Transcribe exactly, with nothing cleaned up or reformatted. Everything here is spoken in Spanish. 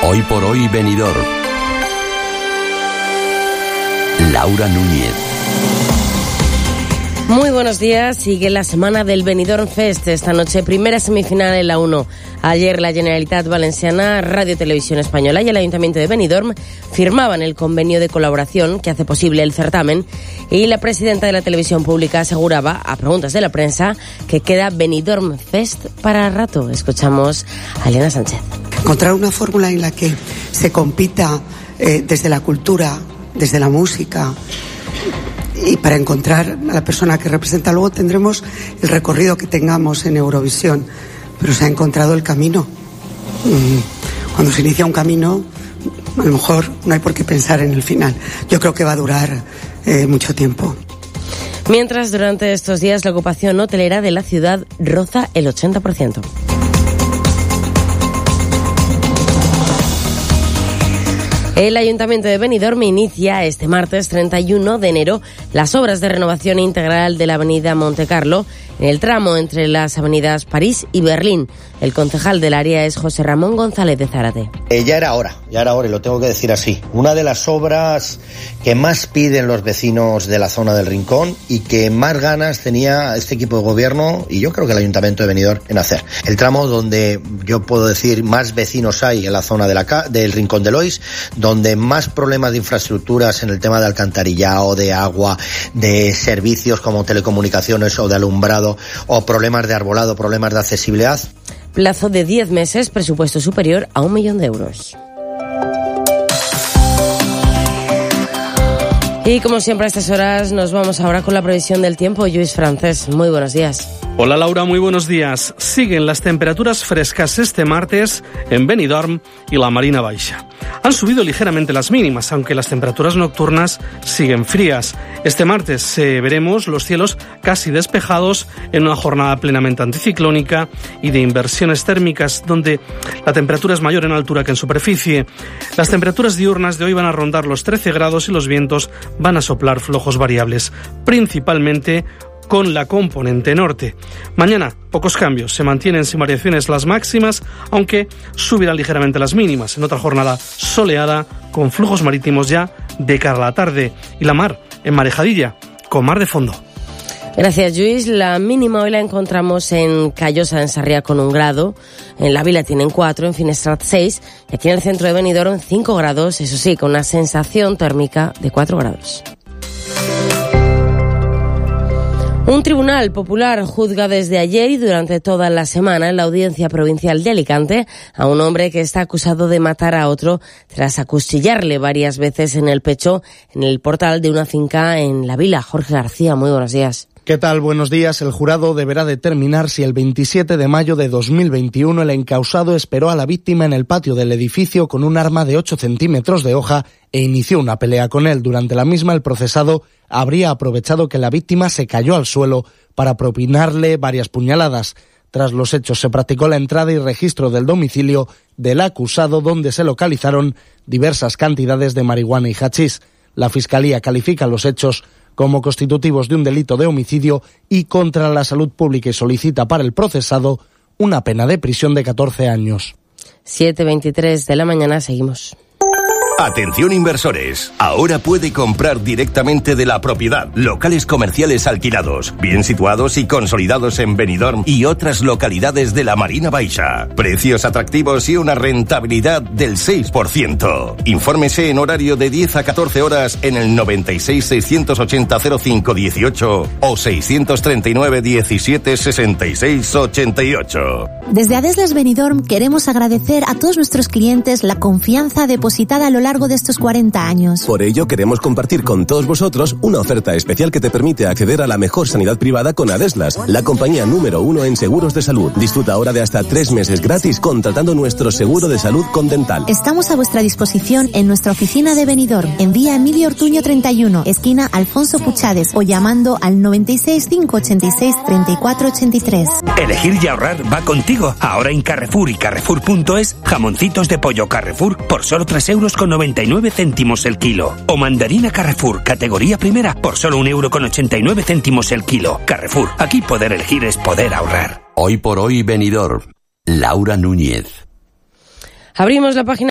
Hoy por hoy Benidorm. Laura Núñez. Muy buenos días. Sigue la semana del Benidorm Fest. Esta noche primera semifinal en la uno. Ayer la Generalitat Valenciana, Radio Televisión Española y el Ayuntamiento de Benidorm firmaban el convenio de colaboración que hace posible el certamen, y la presidenta de la televisión pública aseguraba, a preguntas de la prensa, que queda Benidorm Fest para rato. Escuchamos a Elena Sánchez. Encontrar una fórmula en la que se compita eh, desde la cultura, desde la música, y para encontrar a la persona que representa. Luego tendremos el recorrido que tengamos en Eurovisión, pero se ha encontrado el camino. Cuando se inicia un camino, a lo mejor no hay por qué pensar en el final. Yo creo que va a durar eh, mucho tiempo. Mientras, durante estos días, la ocupación hotelera de la ciudad roza el ochenta por ciento. El Ayuntamiento de Benidorm inicia este martes treinta y uno de enero las obras de renovación integral de la avenida Montecarlo en el tramo entre las avenidas París y Berlín. El concejal del área es José Ramón González de Zárate. Eh, ya era hora, ya era hora y lo tengo que decir así. Una de las obras que más piden los vecinos de la zona del Rincón y que más ganas tenía este equipo de gobierno y yo creo que el Ayuntamiento de Benidorm en hacer. El tramo donde yo puedo decir más vecinos hay en la zona de la, del Rincón de Lois, donde más problemas de infraestructuras en el tema de alcantarillado, de agua, de servicios como telecomunicaciones o de alumbrado, o problemas de arbolado, problemas de accesibilidad. Plazo de diez meses, presupuesto superior a un millón de euros. Y como siempre a estas horas nos vamos ahora con la previsión del tiempo. Lluís Francés, muy buenos días. Hola Laura, muy buenos días. Siguen las temperaturas frescas este martes en Benidorm y la Marina Baixa. Han subido ligeramente las mínimas, aunque las temperaturas nocturnas siguen frías. Este martes eh, veremos los cielos casi despejados en una jornada plenamente anticiclónica y de inversiones térmicas, donde la temperatura es mayor en altura que en superficie. Las temperaturas diurnas de hoy van a rondar los trece grados y los vientos van a soplar flojos variables, principalmente con la componente norte. Mañana, pocos cambios. Se mantienen sin variaciones las máximas, aunque subirán ligeramente las mínimas. En otra jornada soleada, con flujos marítimos ya de cara a la tarde. Y la mar, enmarejadilla, con mar de fondo. Gracias, Lluís. La mínima hoy la encontramos en Callosa, en Sarriá, con un grado. En La Vila tienen cuatro, en Finestrat seis. Y aquí en el centro de Benidorm cinco grados, eso sí, con una sensación térmica de cuatro grados. Un tribunal popular juzga desde ayer y durante toda la semana en la Audiencia Provincial de Alicante a un hombre que está acusado de matar a otro tras acuchillarle varias veces en el pecho en el portal de una finca en La Vila. Jorge García, muy buenos días. ¿Qué tal? Buenos días. El jurado deberá determinar si el veintisiete de mayo de dos mil veintiuno el encausado esperó a la víctima en el patio del edificio con un arma de ocho centímetros de hoja e inició una pelea con él. Durante la misma, el procesado habría aprovechado que la víctima se cayó al suelo para propinarle varias puñaladas. Tras los hechos, se practicó la entrada y registro del domicilio del acusado, donde se localizaron diversas cantidades de marihuana y hachís. La Fiscalía califica los hechos como constitutivos de un delito de homicidio y contra la salud pública y solicita para el procesado una pena de prisión de catorce años. siete veintitrés de la mañana, seguimos. Atención inversores, ahora puede comprar directamente de la propiedad. Locales comerciales alquilados, bien situados y consolidados en Benidorm y otras localidades de la Marina Baixa. Precios atractivos y una rentabilidad del seis por ciento. Infórmese en horario de diez a catorce horas en el noventa y seis, seiscientos ochenta, cero cinco dieciocho o seiscientos treinta y nueve, diecisiete, sesenta y seis, ochenta y ocho. Desde Adeslas Benidorm queremos agradecer a todos nuestros clientes la confianza depositada a lo largo de estos cuarenta años. Por ello queremos compartir con todos vosotros una oferta especial que te permite acceder a la mejor sanidad privada con Adeslas, la compañía número uno en seguros de salud. Disfruta ahora de hasta tres meses gratis contratando nuestro seguro de salud con Dental. Estamos a vuestra disposición en nuestra oficina de Benidorm, en vía Emilio Ortuño treinta y uno, esquina Alfonso Puchades, o llamando al noventa y seis, cinco ochenta y seis, treinta y cuatro ochenta y tres. Elegir y ahorrar va contigo. Ahora en Carrefour y Carrefour punto es, jamoncitos de pollo Carrefour por solo tres euros con noventa y nueve céntimos el kilo. O mandarina Carrefour, categoría primera, por solo un euro con ochenta y nueve céntimos el kilo. Carrefour, aquí poder elegir es poder ahorrar. Hoy por hoy Benidorm. Laura Núñez. Abrimos la página